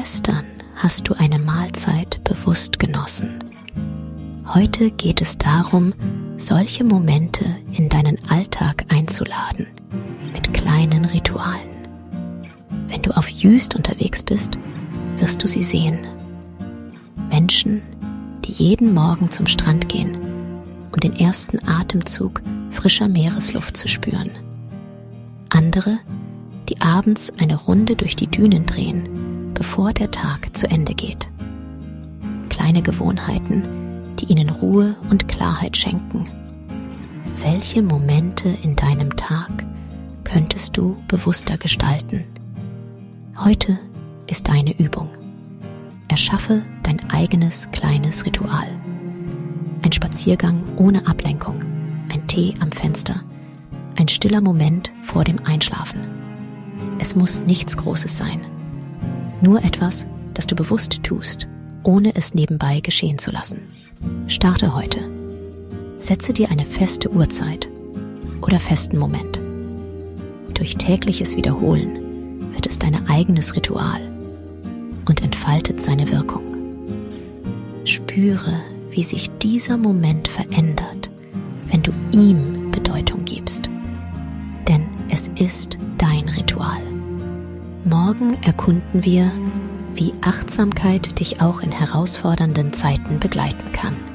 Gestern hast du eine Mahlzeit bewusst genossen. Heute geht es darum, solche Momente in deinen Alltag einzuladen, mit kleinen Ritualen. Wenn du auf Jüst unterwegs bist, wirst du sie sehen. Menschen, die jeden Morgen zum Strand gehen, um den ersten Atemzug frischer Meeresluft zu spüren. Andere, die abends eine Runde durch die Dünen drehen, bevor der Tag zu Ende geht. Kleine Gewohnheiten, die ihnen Ruhe und Klarheit schenken. Welche Momente in deinem Tag könntest du bewusster gestalten? Heute ist deine Übung. Erschaffe dein eigenes kleines Ritual. Ein Spaziergang ohne Ablenkung, ein Tee am Fenster, ein stiller Moment vor dem Einschlafen. Es muss nichts Großes sein. Nur etwas, das du bewusst tust, ohne es nebenbei geschehen zu lassen. Starte heute. Setze dir eine feste Uhrzeit oder festen Moment. Durch tägliches Wiederholen wird es dein eigenes Ritual und entfaltet seine Wirkung. Spüre, wie sich dieser Moment verändert, wenn du ihm Bedeutung gibst. Denn es ist dein Ritual. Morgen erkunden wir, wie Achtsamkeit dich auch in herausfordernden Zeiten begleiten kann.